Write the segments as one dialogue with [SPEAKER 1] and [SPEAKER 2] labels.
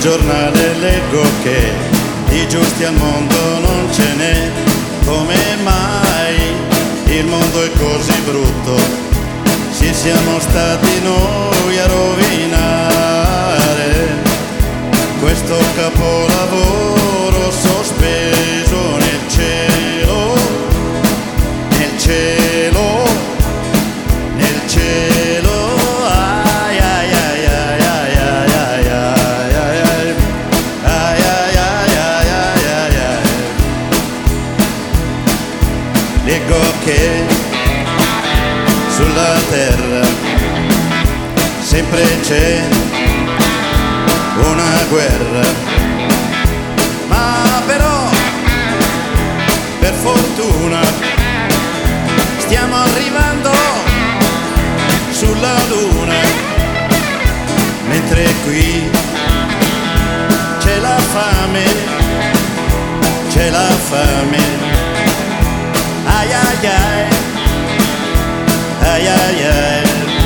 [SPEAKER 1] giornale leggo che di giusti al mondo non ce n'è. Come mai il mondo è così brutto? Ci siamo stati noi a rovinare questo capolavoro sospeso nel cielo, nel cielo, nel cielo. Ai ai ai ai ai ai ai ai ai ai ai ai ai. Leggo che sulla terra sempre c'è una guerra, ma però per fortuna stiamo arrivando sulla luna, mentre qui c'è la fame, c'è la fame. Ai ai ai, ai ai ai.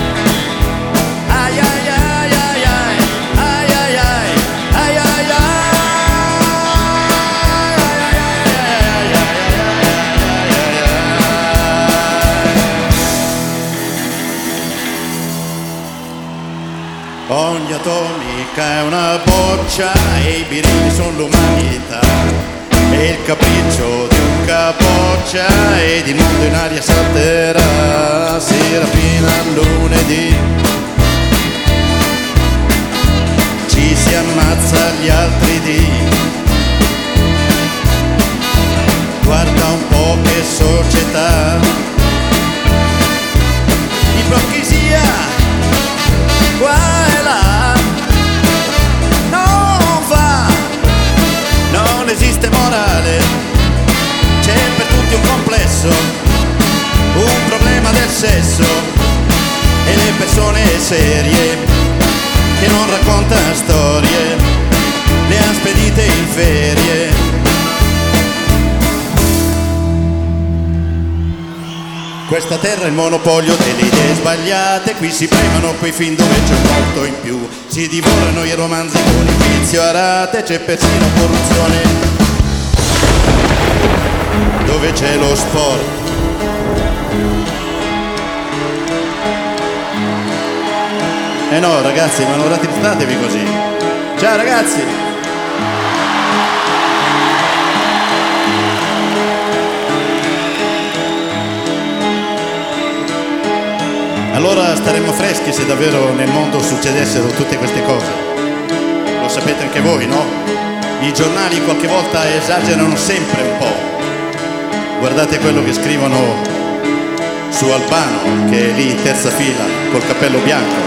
[SPEAKER 1] Ogni atomica è una boccia e i birilli sono l'umanità. E il capriccio di un capoccia ed il mondo in aria salterà. Si rapina lunedì, ci si ammazza gli altri dì. Guarda un po' che società, ipocrisia qua e là, non va, non esiste morale, c'è per tutti un complesso, un problema del sesso e le persone serie che non raccontano storie, le han spedite in ferie. Questa terra è il monopolio delle idee sbagliate, qui si premiano quei film dove c'è molto in più, si divorano i romanzi con il vizio a rate, c'è persino corruzione dove c'è lo sport. Eh no ragazzi, ma non rattrizzatevi così. Ciao ragazzi! Allora staremmo freschi se davvero nel mondo succedessero tutte queste cose. Lo sapete anche voi, no? I giornali qualche volta esagerano sempre un po'. Guardate quello che scrivono su Albano, che è lì in terza fila col cappello bianco.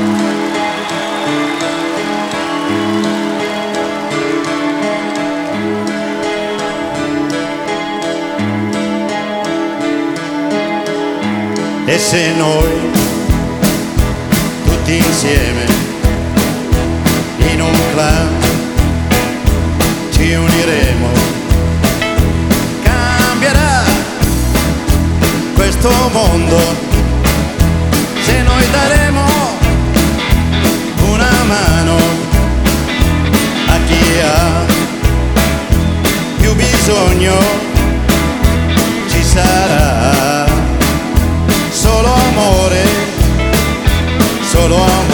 [SPEAKER 1] E se noi tutti insieme in un clan ci uniremo, cambierà questo mondo. Se noi daremo una mano a chi ha più bisogno, ci sarà solo amore, solo amore.